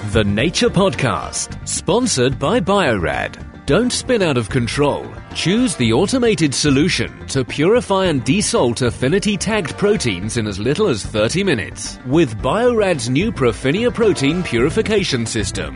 The Nature Podcast, sponsored by Biorad. Don't spin out of control. Choose the automated solution to purify and desalt affinity-tagged proteins in as little as 30 minutes with Biorad's new Profinia protein purification system.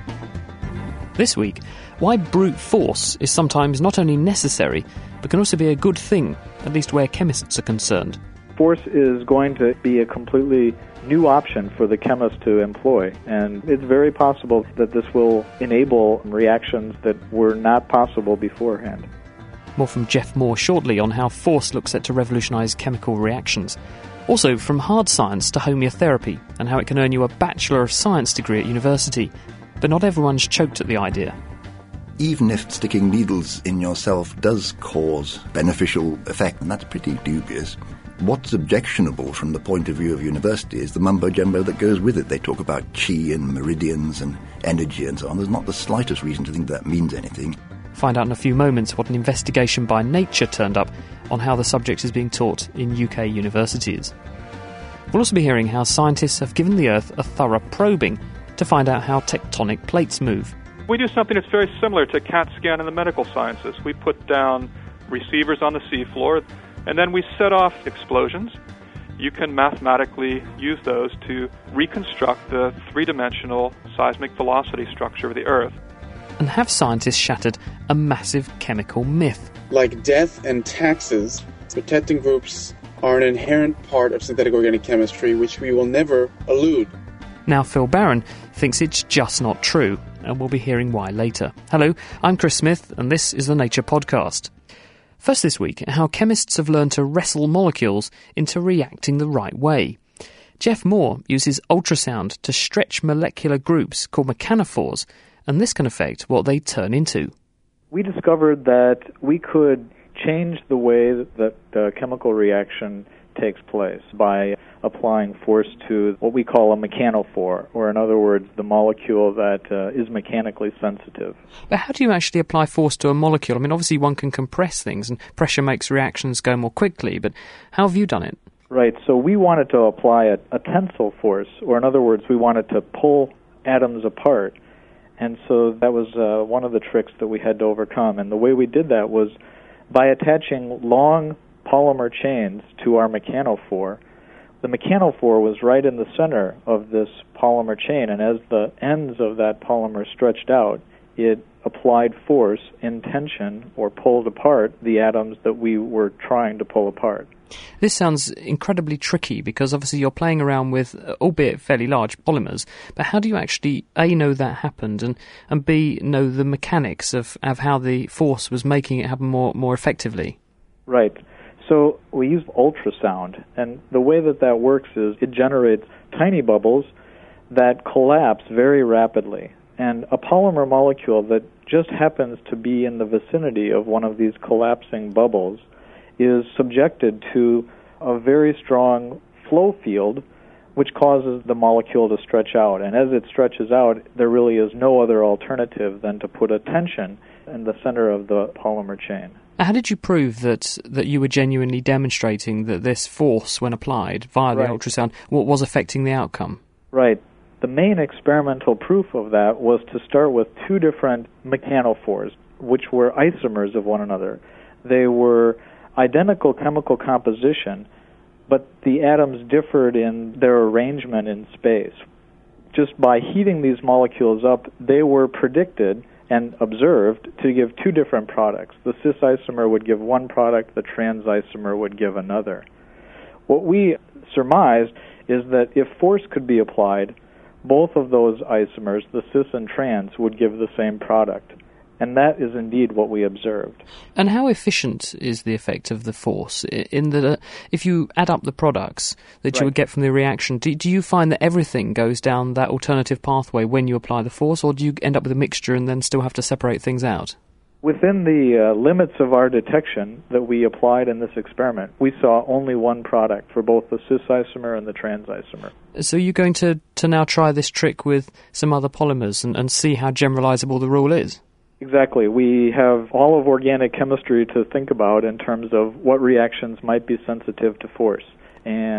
This week, why brute force is sometimes not only necessary, but can also be a good thing, at least where chemists are concerned. Force is going to be a completely new option for the chemist to employ, and it's very possible that this will enable reactions that were not possible beforehand. More from Jeff Moore shortly on how force looks set to revolutionise chemical reactions. Also, from hard science to homeotherapy, and how it can earn you a Bachelor of Science degree at university. But not everyone's choked at the idea. Even if sticking needles in yourself does cause beneficial effect, and that's pretty dubious, what's objectionable from the point of view of university is the mumbo-jumbo that goes with it. They talk about chi and meridians and energy and so on. There's not the slightest reason to think that means anything. Find out in a few moments what an investigation by Nature turned up on how the subject is being taught in UK universities. We'll also be hearing how scientists have given the Earth a thorough probing to find out how tectonic plates move. We do something that's very similar to CAT scan in the medical sciences. We put down receivers on the seafloor, and then we set off explosions. You can mathematically use those to reconstruct the three-dimensional seismic velocity structure of the Earth. And have scientists shattered a massive chemical myth? Like death and taxes, protecting groups are an inherent part of synthetic organic chemistry which we will never elude. Now Phil Barron thinks it's just not true, and we'll be hearing why later. Hello, I'm Chris Smith, and this is the Nature Podcast. First this week, how chemists have learned to wrestle molecules into reacting the right way. Jeff Moore uses ultrasound to stretch molecular groups called mechanophores, and this can affect what they turn into. We discovered that we could change the way that the chemical reaction takes place by applying force to what we call a mechanophore, or in other words, the molecule that is mechanically sensitive. But how do you actually apply force to a molecule? I mean, obviously one can compress things, and pressure makes reactions go more quickly, but how have you done it? Right, so we wanted to apply a tensile force, or in other words, we wanted to pull atoms apart, and so that was one of the tricks that we had to overcome, and the way we did that was by attaching long polymer chains to our mechanophore. The mechanophore was right in the center of this polymer chain, and as the ends of that polymer stretched out, it applied force in tension or pulled apart the atoms that we were trying to pull apart. This sounds incredibly tricky because obviously you're playing around with, albeit fairly large, polymers, but how do you actually, A, know that happened, and B, know the mechanics of how the force was making it happen more effectively? Right. So we use ultrasound, and the way that works is it generates tiny bubbles that collapse very rapidly. And a polymer molecule that just happens to be in the vicinity of one of these collapsing bubbles is subjected to a very strong flow field, which causes the molecule to stretch out. And as it stretches out, there really is no other alternative than to put a tension in the center of the polymer chain. How did you prove that you were genuinely demonstrating that this force, when applied via the ultrasound, what was affecting the outcome? Right. The main experimental proof of that was to start with two different mechanophores, which were isomers of one another. They were identical chemical composition, but the atoms differed in their arrangement in space. Just by heating these molecules up, they were predicted and observed to give two different products. The cis isomer would give one product, the trans isomer would give another. What we surmised is that if force could be applied, both of those isomers, the cis and trans, would give the same product. And that is indeed what we observed. And how efficient is the effect of the force? In that, if you add up the products that you would get from the reaction, do you find that everything goes down that alternative pathway when you apply the force, or do you end up with a mixture and then still have to separate things out? Within the limits of our detection that we applied in this experiment, we saw only one product for both the cis isomer and the trans isomer. So you're going to now try this trick with some other polymers and see how generalizable the rule is? Exactly. We have all of organic chemistry to think about in terms of what reactions might be sensitive to force. And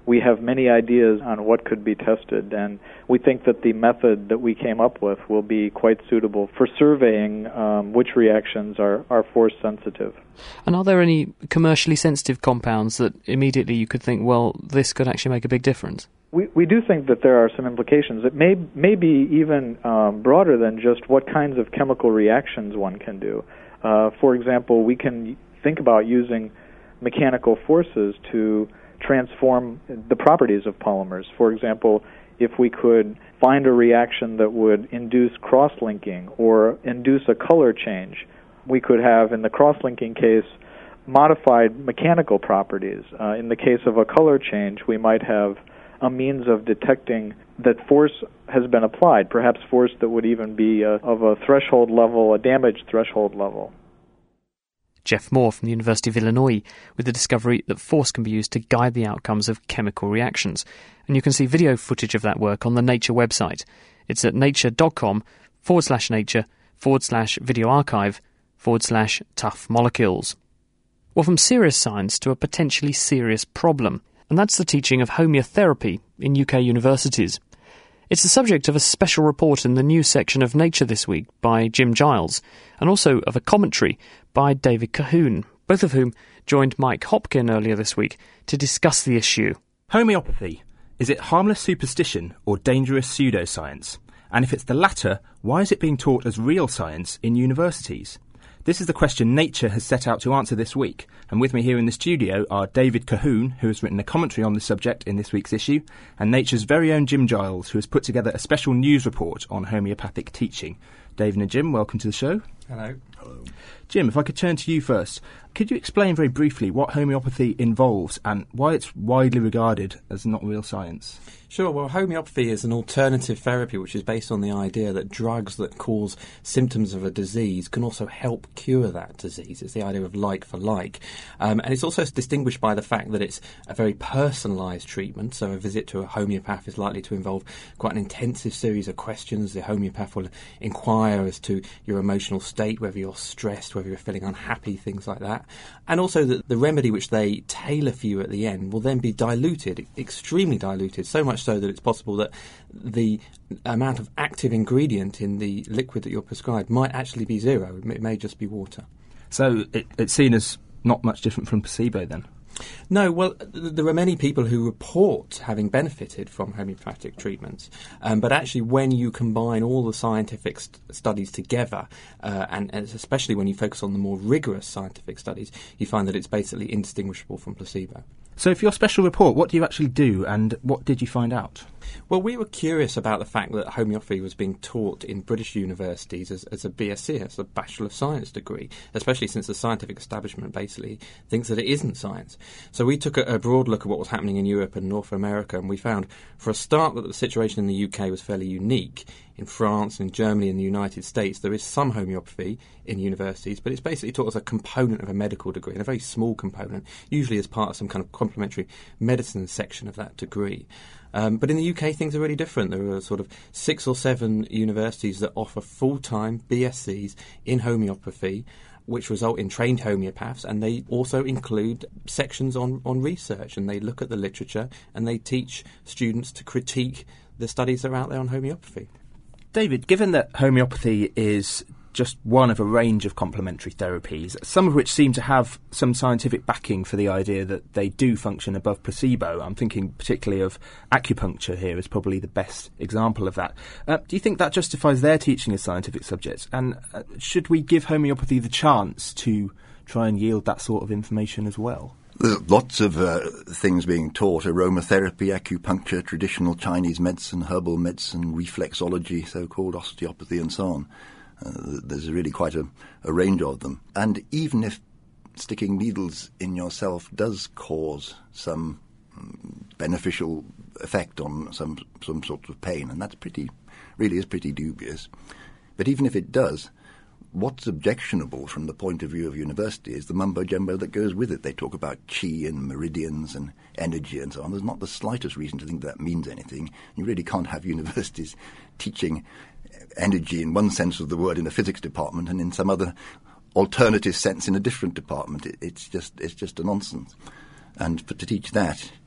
we have many ideas on what could be tested, and we think that the method that we came up with will be quite suitable for surveying which reactions are force sensitive. And are there any commercially sensitive compounds that immediately you could think, well, this could actually make a big difference? We do think that there are some implications. It may be even broader than just what kinds of chemical reactions one can do. For example, we can think about using mechanical forces to transform the properties of polymers. For example, if we could find a reaction that would induce cross-linking or induce a color change, we could have, in the cross-linking case, modified mechanical properties. In the case of a color change, we might have a means of detecting that force has been applied, perhaps force that would even be of a threshold level, a damage threshold level. Jeff Moore from the University of Illinois with the discovery that force can be used to guide the outcomes of chemical reactions. And you can see video footage of that work on the Nature website. It's at nature.com/nature/video archive/tough molecules. Well, from serious science to a potentially serious problem, and that's the teaching of homeotherapy in UK universities. It's the subject of a special report in the news section of Nature this week by Jim Giles, and also of a commentary by David Cahoon, both of whom joined Mike Hopkin earlier this week to discuss the issue. Homeopathy. Is it harmless superstition or dangerous pseudoscience? And if it's the latter, why is it being taught as real science in universities? This is the question Nature has set out to answer this week, and with me here in the studio are David Cahoon, who has written a commentary on the subject in this week's issue, and Nature's very own Jim Giles, who has put together a special news report on homeopathic teaching. David and Jim, welcome to the show. Hello. Hello. Jim, if I could turn to you first, could you explain very briefly what homeopathy involves and why it's widely regarded as not real science? Sure. Well, homeopathy is an alternative therapy which is based on the idea that drugs that cause symptoms of a disease can also help cure that disease. It's the idea of like for like. And it's also distinguished by the fact that it's a very personalised treatment. So a visit to a homeopath is likely to involve quite an intensive series of questions. The homeopath will inquire as to your emotional state, whether you're stressed, whether you're feeling unhappy, things like that. And also that the remedy which they tailor for you at the end will then be diluted, extremely diluted, so much so that it's possible that the amount of active ingredient in the liquid that you're prescribed might actually be zero. It may just be water. So it's seen as not much different from placebo then? No, well, there are many people who report having benefited from homeopathic treatments, but actually when you combine all the scientific studies together, and especially when you focus on the more rigorous scientific studies, you find that it's basically indistinguishable from placebo. So for your special report, what do you actually do and what did you find out? Well, we were curious about the fact that homeopathy was being taught in British universities as a BSc, as a Bachelor of Science degree, especially since the scientific establishment basically thinks that it isn't science. So we took a broad look at what was happening in Europe and North America, and we found, for a start, that the situation in the UK was fairly unique. In France, in Germany, in the United States, there is some homeopathy in universities, but it's basically taught as a component of a medical degree, and a very small component, usually as part of some kind of complementary medicine section of that degree. But in the UK, things are really different. There are sort of 6 or 7 universities that offer full-time BScs in homeopathy, which result in trained homeopaths, and they also include sections on research, and they look at the literature, and they teach students to critique the studies that are out there on homeopathy. David, given that homeopathy is just one of a range of complementary therapies, some of which seem to have some scientific backing for the idea that they do function above placebo. I'm thinking particularly of acupuncture here as probably the best example of that. Do you think that justifies their teaching as scientific subjects? And should we give homeopathy the chance to try and yield that sort of information as well? There's lots of things being taught: aromatherapy, acupuncture, traditional Chinese medicine, herbal medicine, reflexology, so-called osteopathy, and so on. There's really quite a range of them. And even if sticking needles in yourself does cause some beneficial effect on some sort of pain, and that's really is pretty dubious, but even if it does, what's objectionable from the point of view of university is the mumbo-jumbo that goes with it. They talk about chi and meridians and energy and so on. There's not the slightest reason to think that means anything. You really can't have universities teaching energy in one sense of the word in a physics department and in some other alternative sense in a different department. It's just a nonsense. And to teach that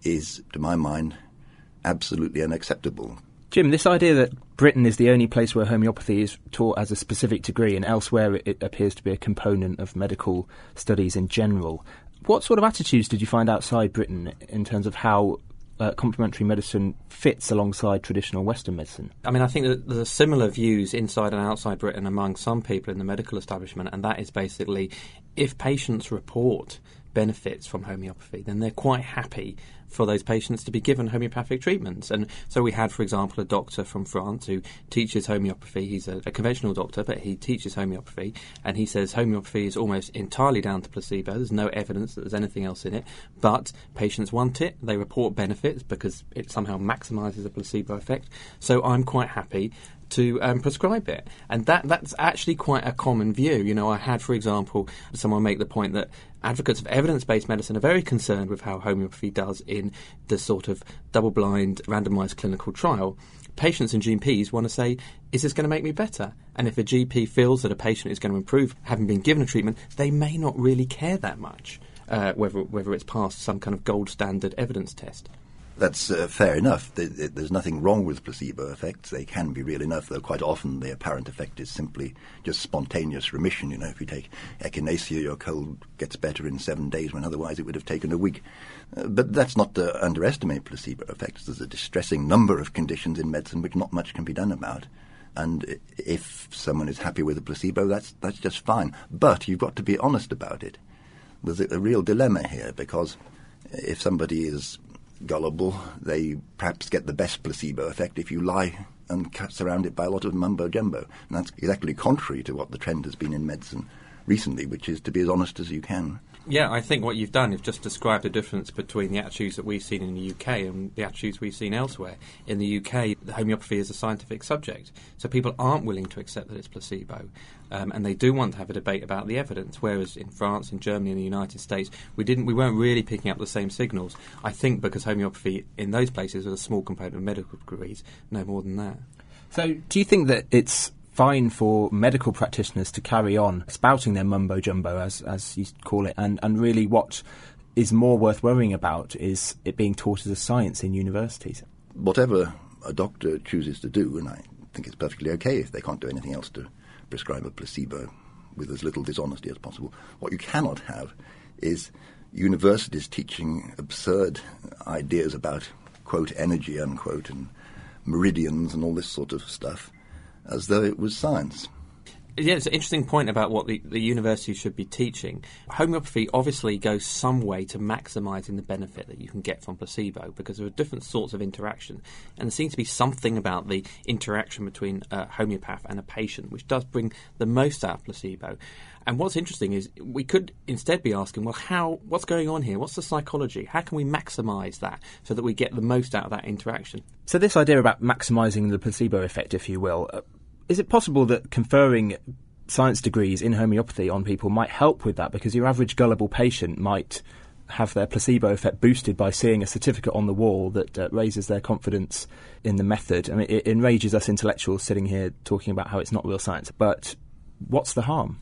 is, to my mind, absolutely unacceptable. Jim, this idea that Britain is the only place where homeopathy is taught as a specific degree and elsewhere it appears to be a component of medical studies in general, what sort of attitudes did you find outside Britain in terms of how complementary medicine fits alongside traditional Western medicine? I mean, I think that there's similar views inside and outside Britain among some people in the medical establishment, and that is basically if patients report benefits from homeopathy, then they're quite happy for those patients to be given homeopathic treatments. And so we had, for example, a doctor from France who teaches homeopathy. He's a conventional doctor, but he teaches homeopathy, and he says homeopathy is almost entirely down to placebo. There's no evidence that there's anything else in it, but patients want it. They report benefits because it somehow maximises the placebo effect. So I'm quite happy to prescribe it. And that's actually quite a common view. You know, I had, for example, someone make the point that advocates of evidence-based medicine are very concerned with how homeopathy does in the sort of double-blind, randomised clinical trial. Patients and GPs want to say, is this going to make me better? And if a GP feels that a patient is going to improve having been given a treatment, they may not really care that much whether it's passed some kind of gold standard evidence test. That's fair enough. There's nothing wrong with placebo effects. They can be real enough, though quite often the apparent effect is simply just spontaneous remission. You know, if you take echinacea, your cold gets better in 7 days when otherwise it would have taken a week. But that's not to underestimate placebo effects. There's a distressing number of conditions in medicine which not much can be done about. And if someone is happy with a placebo, that's just fine. But you've got to be honest about it. There's a real dilemma here, because if somebody is gullible, they perhaps get the best placebo effect if you lie and surround it by a lot of mumbo-jumbo. And that's exactly contrary to what the trend has been in medicine recently, which is to be as honest as you can. Yeah, I think what you've done is just described the difference between the attitudes that we've seen in the UK and the attitudes we've seen elsewhere. In the UK, homeopathy is a scientific subject, so people aren't willing to accept that it's placebo, and they do want to have a debate about the evidence, whereas in France, in Germany, and the United States, we weren't really picking up the same signals, I think because homeopathy in those places was a small component of medical degrees, no more than that. So do you think that it's fine for medical practitioners to carry on spouting their mumbo-jumbo, as you call it, and really what is more worth worrying about is it being taught as a science in universities? Whatever a doctor chooses to do, and I think it's perfectly okay if they can't do anything else to prescribe a placebo with as little dishonesty as possible. What you cannot have is universities teaching absurd ideas about, quote, energy, unquote, and meridians and all this sort of stuff, as though it was science. Yeah, it's an interesting point about what the university should be teaching. Homeopathy obviously goes some way to maximising the benefit that you can get from placebo, because there are different sorts of interaction, and there seems to be something about the interaction between a homeopath and a patient which does bring the most out of placebo. And what's interesting is we could instead be asking, well, what's going on here? What's the psychology? How can we maximise that so that we get the most out of that interaction? So this idea about maximising the placebo effect, if you will, is it possible that conferring science degrees in homeopathy on people might help with that? Because your average gullible patient might have their placebo effect boosted by seeing a certificate on the wall that raises their confidence in the method. I mean, it enrages us intellectuals sitting here talking about how it's not real science. But what's the harm?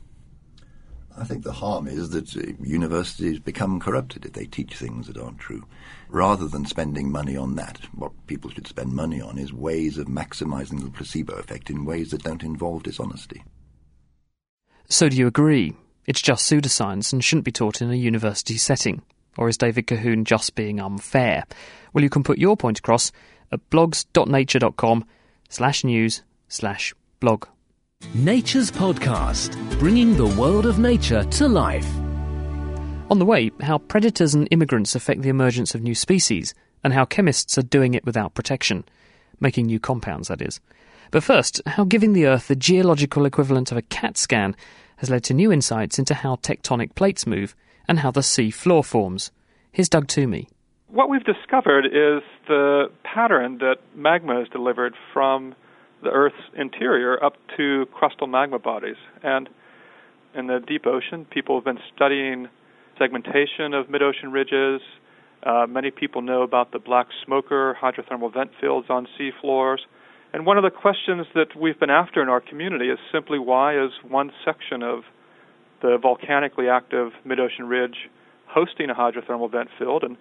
I think the harm is that universities become corrupted if they teach things that aren't true. Rather than spending money on that, what people should spend money on is ways of maximising the placebo effect in ways that don't involve dishonesty. So do you agree? It's just pseudoscience and shouldn't be taught in a university setting? Or is David Colquhoun just being unfair? Well, you can put your point across at blogs.nature.com/news/blog. Nature's Podcast, bringing the world of nature to life. On the way, how predators and immigrants affect the emergence of new species, and how chemists are doing it without protection. Making new compounds, that is. But first, how giving the Earth the geological equivalent of a CAT scan has led to new insights into how tectonic plates move and how the sea floor forms. Here's Doug Toomey. What we've discovered is the pattern that magma is delivered from the Earth's interior up to crustal magma bodies. And in the deep ocean, people have been studying segmentation of mid-ocean ridges. Many people know about the black smoker hydrothermal vent fields on sea floors. And one of the questions that we've been after in our community is simply why is one section of the volcanically active mid-ocean ridge hosting a hydrothermal vent field, and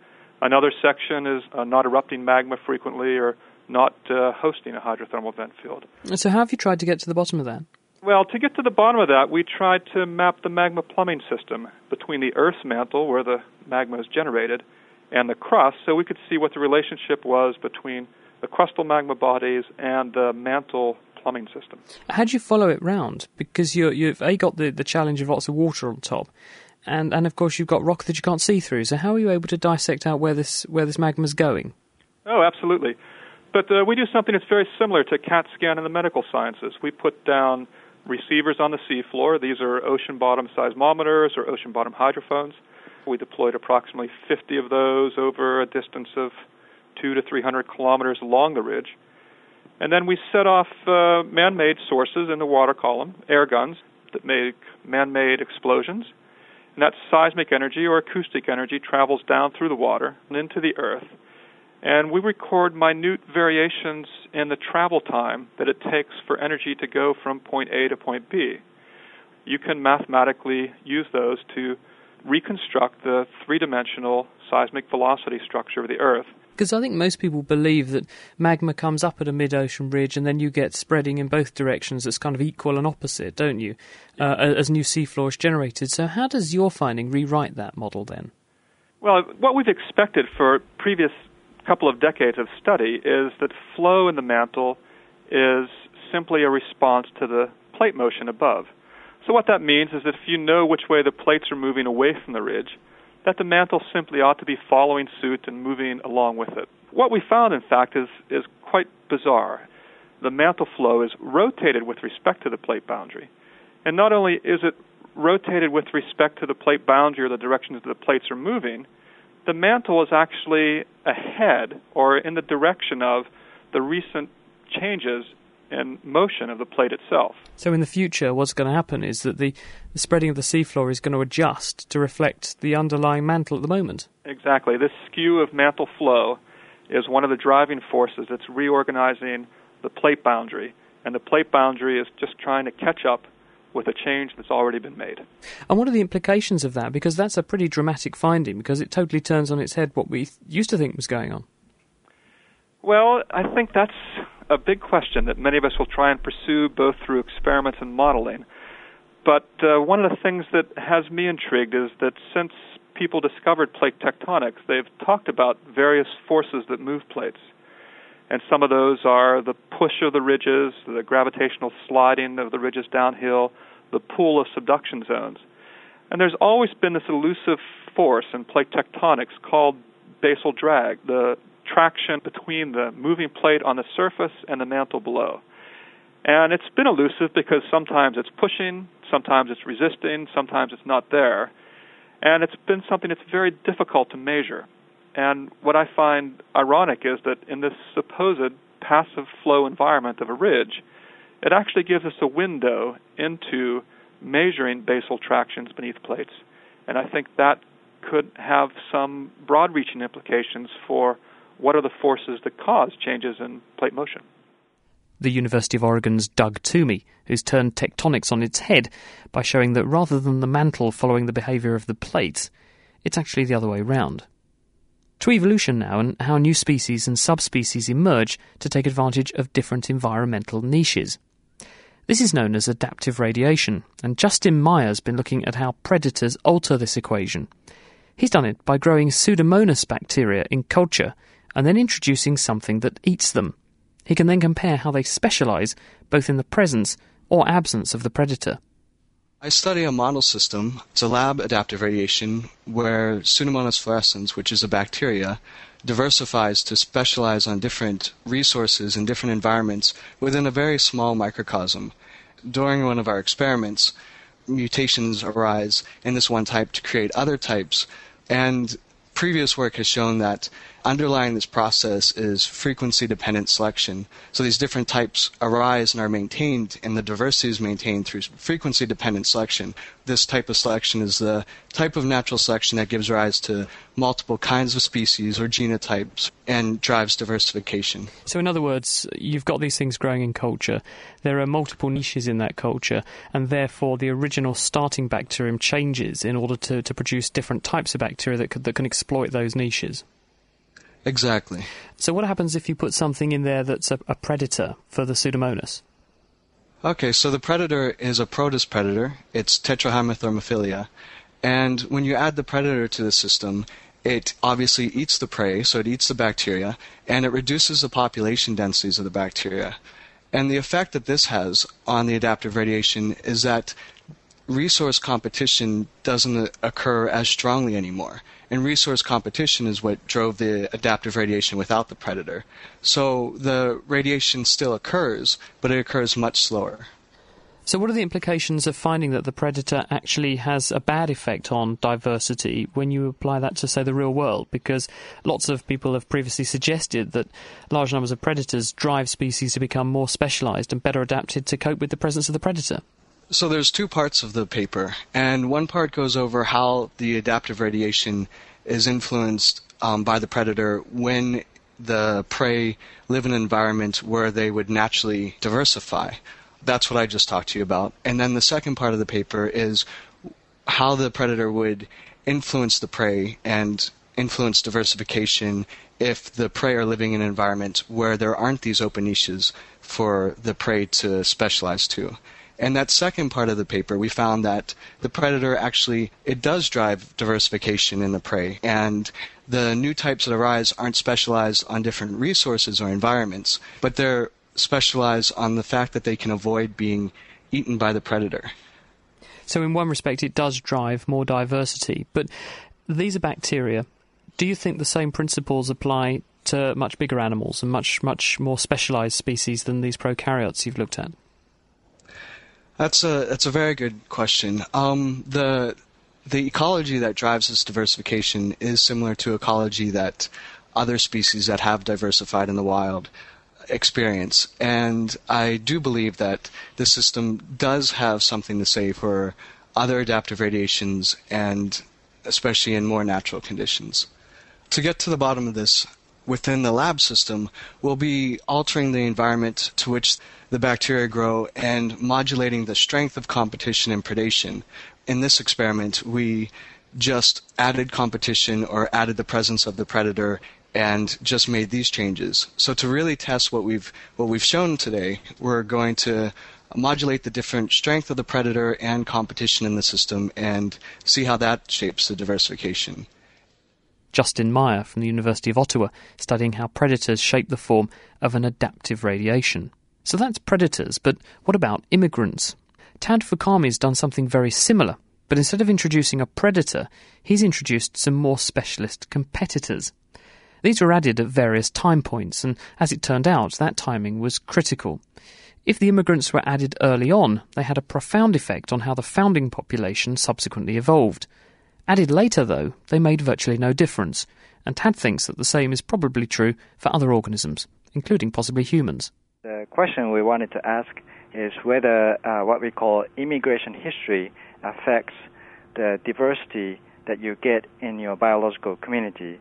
Another section is not erupting magma frequently or not hosting a hydrothermal vent field. So how have you tried to get to the bottom of that? Well, to get to the bottom of that, we tried to map the magma plumbing system between the Earth's mantle, where the magma is generated, and the crust, so we could see what the relationship was between the crustal magma bodies and the mantle plumbing system. How do you follow it round? Because you've got the challenge of lots of water on top, and of course you've got rock that you can't see through. So how are you able to dissect out where this magma's going? Oh, absolutely. But we do something that's very similar to CAT scan in the medical sciences. We put down receivers on the seafloor. These are ocean bottom seismometers or ocean bottom hydrophones. We deployed approximately 50 of those over a distance of 200 to 300 kilometers along the ridge. And then we set off man-made sources in the water column, air guns, that make man-made explosions. And that seismic energy or acoustic energy travels down through the water and into the earth. And we record minute variations in the travel time that it takes for energy to go from point A to point B. You can mathematically use those to reconstruct the three-dimensional seismic velocity structure of the Earth. Because I think most people believe that magma comes up at a mid-ocean ridge and then you get spreading in both directions that's kind of equal and opposite, don't you, as new seafloor is generated. So how does your finding rewrite that model then? Well, what we've expected for previous couple of decades of study is that flow in the mantle is simply a response to the plate motion above. So what that means is that if you know which way the plates are moving away from the ridge, that the mantle simply ought to be following suit and moving along with it. What we found, in fact, is quite bizarre. The mantle flow is rotated with respect to the plate boundary. And not only is it rotated with respect to the plate boundary or the direction that the plates are moving, the mantle is actually ahead or in the direction of the recent changes in motion of the plate itself. So in the future, what's going to happen is that the spreading of the seafloor is going to adjust to reflect the underlying mantle at the moment. Exactly. This skew of mantle flow is one of the driving forces that's reorganizing the plate boundary, and the plate boundary is just trying to catch up with a change that's already been made. And what are the implications of that? Because that's a pretty dramatic finding, because it totally turns on its head what we used to think was going on. Well, I think that's a big question that many of us will try and pursue both through experiments and modeling. But one of the things that has me intrigued is that since people discovered plate tectonics, they've talked about various forces that move plates. And some of those are the push of the ridges, the gravitational sliding of the ridges downhill, the pull of subduction zones. And there's always been this elusive force in plate tectonics called basal drag, the traction between the moving plate on the surface and the mantle below. And it's been elusive because sometimes it's pushing, sometimes it's resisting, sometimes it's not there. And it's been something that's very difficult to measure. And what I find ironic is that in this supposed passive flow environment of a ridge, it actually gives us a window into measuring basal tractions beneath plates. And I think that could have some broad-reaching implications for what are the forces that cause changes in plate motion. The University of Oregon's Doug Toomey, who's turned tectonics on its head by showing that rather than the mantle following the behaviour of the plates, it's actually the other way round. To evolution now, and how new species and subspecies emerge to take advantage of different environmental niches. This is known as adaptive radiation, and Justin Meyer's been looking at how predators alter this equation. He's done it by growing Pseudomonas bacteria in culture and then introducing something that eats them. He can then compare how they specialise both in the presence or absence of the predator. I study a model system. It's a lab adaptive radiation where Pseudomonas fluorescens, which is a bacteria, diversifies to specialize on different resources in different environments within a very small microcosm. During one of our experiments, mutations arise in this one type to create other types, and previous work has shown that underlying this process is frequency-dependent selection. So these different types arise and are maintained, and the diversity is maintained through frequency-dependent selection. This type of selection is the type of natural selection that gives rise to multiple kinds of species or genotypes and drives diversification. So in other words, you've got these things growing in culture. There are multiple niches in that culture, and therefore the original starting bacterium changes in order to produce different types of bacteria that can exploit those niches. Exactly. So what happens if you put something in there that's a predator for the Pseudomonas? Okay, so the predator is a protist predator. It's Tetrahymothermophilia. And when you add the predator to the system, it obviously eats the prey, so it eats the bacteria, and it reduces the population densities of the bacteria. And the effect that this has on the adaptive radiation is that resource competition doesn't occur as strongly anymore. And resource competition is what drove the adaptive radiation without the predator. So the radiation still occurs, but it occurs much slower. So what are the implications of finding that the predator actually has a bad effect on diversity when you apply that to, say, the real world? Because lots of people have previously suggested that large numbers of predators drive species to become more specialised and better adapted to cope with the presence of the predator. So there's two parts of the paper, and one part goes over how the adaptive radiation is influenced by the predator when the prey live in an environment where they would naturally diversify. That's what I just talked to you about. And then the second part of the paper is how the predator would influence the prey and influence diversification if the prey are living in an environment where there aren't these open niches for the prey to specialize to. And that second part of the paper, we found that the predator actually, it does drive diversification in the prey. And the new types that arise aren't specialized on different resources or environments, but they're specialized on the fact that they can avoid being eaten by the predator. So in one respect, it does drive more diversity. But these are bacteria. Do you think the same principles apply to much bigger animals and much more specialized species than these prokaryotes you've looked at? That's a very good question. The ecology that drives this diversification is similar to ecology that other species that have diversified in the wild experience. And I do believe that the system does have something to say for other adaptive radiations, and especially in more natural conditions. To get to the bottom of this, within the lab system, we'll be altering the environment to which the bacteria grow and modulating the strength of competition and predation. In this experiment, we just added competition or added the presence of the predator and just made these changes. So to really test what we've shown today, we're going to modulate the different strength of the predator and competition in the system and see how that shapes the diversification. Justin Meyer from the University of Ottawa, studying how predators shape the form of an adaptive radiation. So that's predators, but what about immigrants? Tad Fukami's done something very similar, but instead of introducing a predator, he's introduced some more specialist competitors. These were added at various time points, and as it turned out, that timing was critical. If the immigrants were added early on, they had a profound effect on how the founding population subsequently evolved. Added later, though, they made virtually no difference, and Tad thinks that the same is probably true for other organisms, including possibly humans. The question we wanted to ask is whether what we call immigration history affects the diversity that you get in your biological community.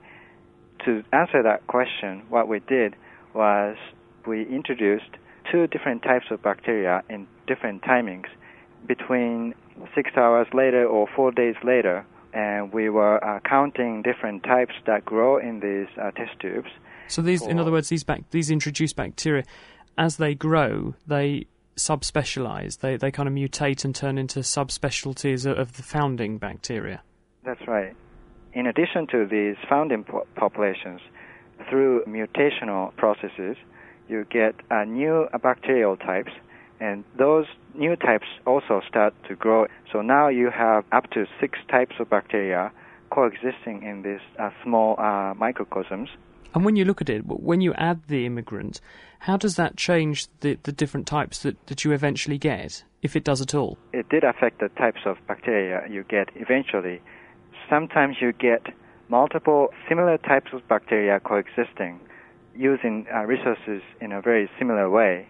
To answer that question, what we did was we introduced two different types of bacteria in different timings between 6 hours later or 4 days later, and we were counting different types that grow in these test tubes. So these, in other words, these introduced bacteria, as they grow, they subspecialize, they kind of mutate and turn into subspecialties of the founding bacteria. That's right. In addition to these founding populations, through mutational processes, you get new bacterial types, and those new types also start to grow. So now you have up to 6 types of bacteria coexisting in these small microcosms. And when you look at it, when you add the immigrant, how does that change the different types that you eventually get, if it does at all? It did affect the types of bacteria you get eventually. Sometimes you get multiple similar types of bacteria coexisting using resources in a very similar way,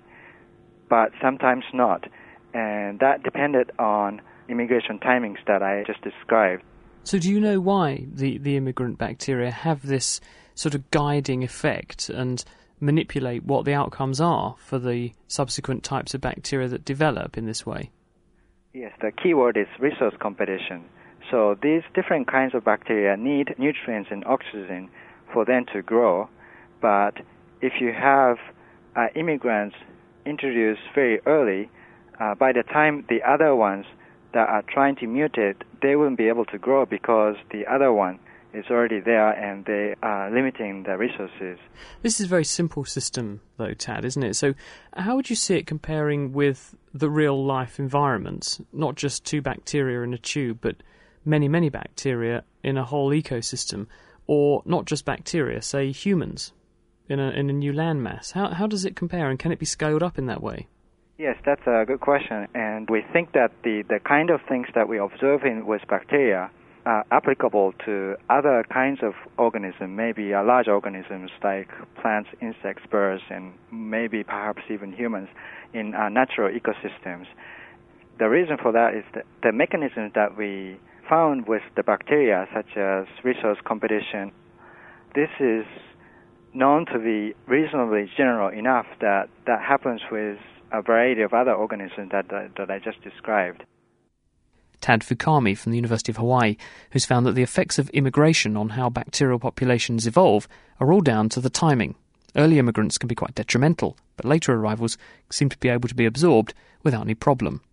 but sometimes not. And that depended on immigration timings that I just described. So do you know why the immigrant bacteria have this sort of guiding effect and manipulate what the outcomes are for the subsequent types of bacteria that develop in this way? Yes, the key word is resource competition. So these different kinds of bacteria need nutrients and oxygen for them to grow. But if you have immigrants introduced very early, by the time the other ones that are trying to mutate, they won't be able to grow because the other one is already there and they are limiting the resources. This is a very simple system, though, Tad, isn't it? So how would you see it comparing with the real-life environments, not just 2 bacteria in a tube, but many, many bacteria in a whole ecosystem, or not just bacteria, say humans in a new landmass? How does it compare, and can it be scaled up in that way? Yes, that's a good question, and we think that the kind of things that we observe with bacteria are applicable to other kinds of organisms, maybe large organisms like plants, insects, birds, and maybe perhaps even humans in natural ecosystems. The reason for that is that the mechanisms that we found with the bacteria, such as resource competition, this is known to be reasonably general enough that happens with a variety of other organisms that I just described. Tad Fukami from the University of Hawaii, who's found that the effects of immigration on how bacterial populations evolve are all down to the timing. Early immigrants can be quite detrimental, but later arrivals seem to be able to be absorbed without any problem.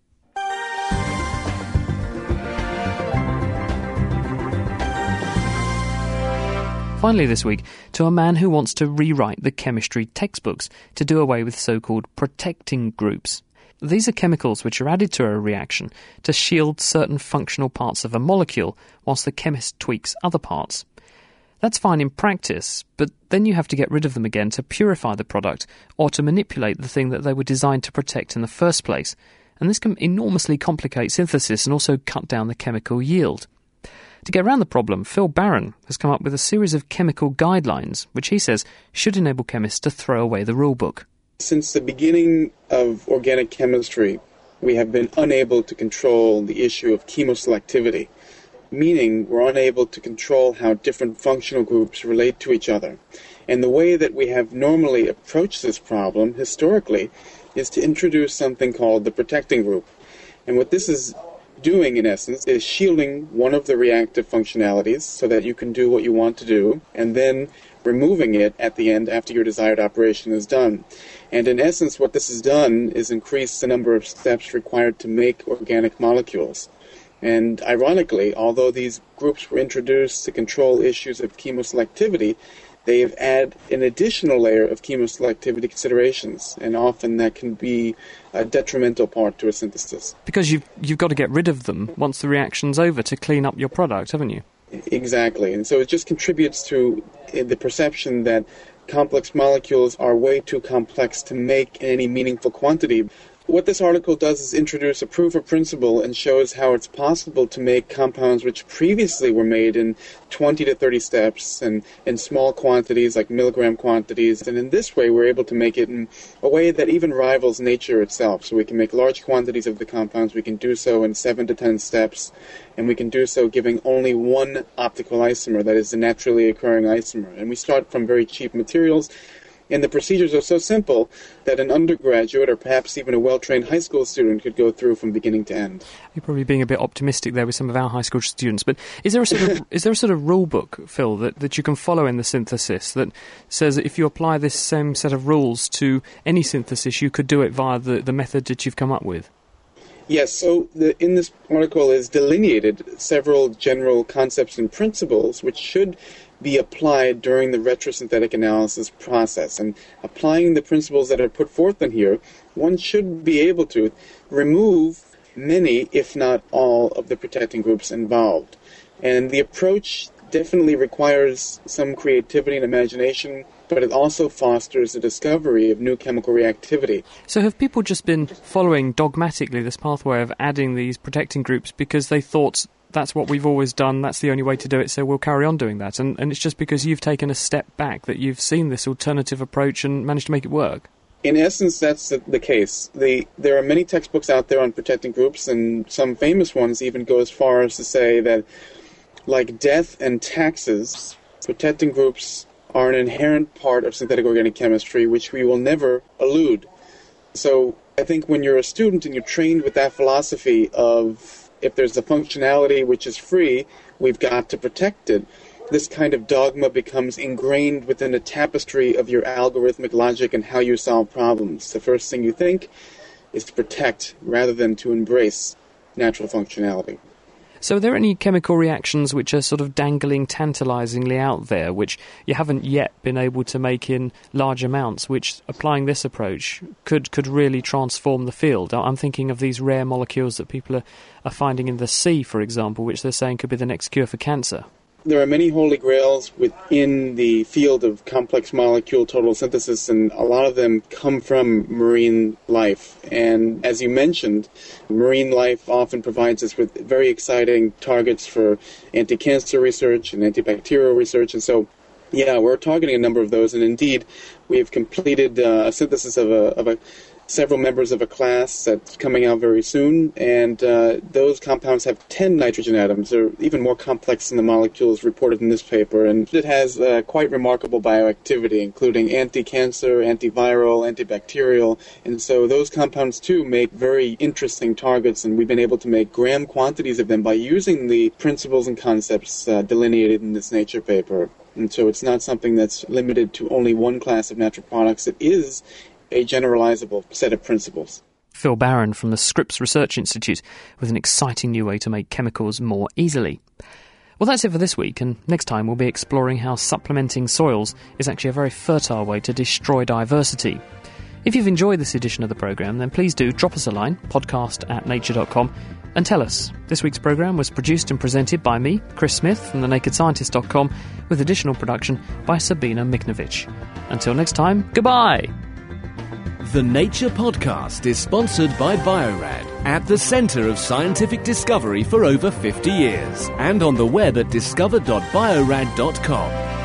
Finally this week, to a man who wants to rewrite the chemistry textbooks to do away with so-called protecting groups. These are chemicals which are added to a reaction to shield certain functional parts of a molecule whilst the chemist tweaks other parts. That's fine in practice, but then you have to get rid of them again to purify the product or to manipulate the thing that they were designed to protect in the first place. And this can enormously complicate synthesis and also cut down the chemical yield. To get around the problem, Phil Barron has come up with a series of chemical guidelines, which he says should enable chemists to throw away the rulebook. Since the beginning of organic chemistry, we have been unable to control the issue of chemoselectivity, meaning we're unable to control how different functional groups relate to each other. And the way that we have normally approached this problem, historically, is to introduce something called the protecting group. And what this is doing, in essence, is shielding one of the reactive functionalities so that you can do what you want to do, and then removing it at the end after your desired operation is done. And in essence, what this has done is increase the number of steps required to make organic molecules. And ironically, although these groups were introduced to control issues of chemoselectivity, they have added an additional layer of chemoselectivity considerations, and often that can be a detrimental part to a synthesis. Because you've got to get rid of them once the reaction's over to clean up your product, haven't you? Exactly, and so it just contributes to the perception that complex molecules are way too complex to make in any meaningful quantity. What this article does is introduce a proof of principle and shows how it's possible to make compounds which previously were made in 20 to 30 steps and in small quantities like milligram quantities. And in this way, we're able to make it in a way that even rivals nature itself. So we can make large quantities of the compounds. We can do so in 7 to 10 steps. And we can do so giving only one optical isomer, that is the naturally occurring isomer. And we start from very cheap materials. And the procedures are so simple that an undergraduate or perhaps even a well-trained high school student could go through from beginning to end. You're probably being a bit optimistic there with some of our high school students, but is there a sort of rule book, Phil, that you can follow in the synthesis that says that if you apply this same set of rules to any synthesis, you could do it via the method that you've come up with? Yes, so in this article is delineated several general concepts and principles which should be applied during the retrosynthetic analysis process. And applying the principles that are put forth in here, one should be able to remove many, if not all, of the protecting groups involved. And the approach definitely requires some creativity and imagination, but it also fosters the discovery of new chemical reactivity. So have people just been following dogmatically this pathway of adding these protecting groups because they thought that's what we've always done, that's the only way to do it, so we'll carry on doing that? And it's just because you've taken a step back that you've seen this alternative approach and managed to make it work? In essence, that's the case. There are many textbooks out there on protecting groups, and some famous ones even go as far as to say that, like death and taxes, protecting groups are an inherent part of synthetic organic chemistry which we will never elude. So I think when you're a student and you're trained with that philosophy of if there's a functionality which is free, we've got to protect it, this kind of dogma becomes ingrained within the tapestry of your algorithmic logic and how you solve problems. The first thing you think is to protect rather than to embrace natural functionality. So are there any chemical reactions which are sort of dangling tantalisingly out there, which you haven't yet been able to make in large amounts, which, applying this approach, could really transform the field? I'm thinking of these rare molecules that people are finding in the sea, for example, which they're saying could be the next cure for cancer. There are many holy grails within the field of complex molecule total synthesis, and a lot of them come from marine life. And as you mentioned, marine life often provides us with very exciting targets for anti-cancer research and antibacterial research. And so, yeah, we're targeting a number of those. And indeed, we have completed a synthesis of several members of a class that's coming out very soon, and those compounds have 10 nitrogen atoms. They're even more complex than the molecules reported in this paper, and it has quite remarkable bioactivity, including anti-cancer, antiviral, antibacterial, and so those compounds too make very interesting targets, and we've been able to make gram quantities of them by using the principles and concepts delineated in this Nature paper. And so it's not something that's limited to only one class of natural products. It is a generalizable set of principles. Phil Barron from the Scripps Research Institute with an exciting new way to make chemicals more easily. Well, that's it for this week, and next time we'll be exploring how supplementing soils is actually a very fertile way to destroy diversity. If you've enjoyed this edition of the programme, then please do drop us a line, podcast@nature.com, and tell us. This week's programme was produced and presented by me, Chris Smith, from thenakedscientist.com, with additional production by Sabina Miknovich. Until next time, goodbye! The Nature Podcast is sponsored by Bio-Rad, at the centre of scientific discovery for over 50 years, and on the web at discover.biorad.com.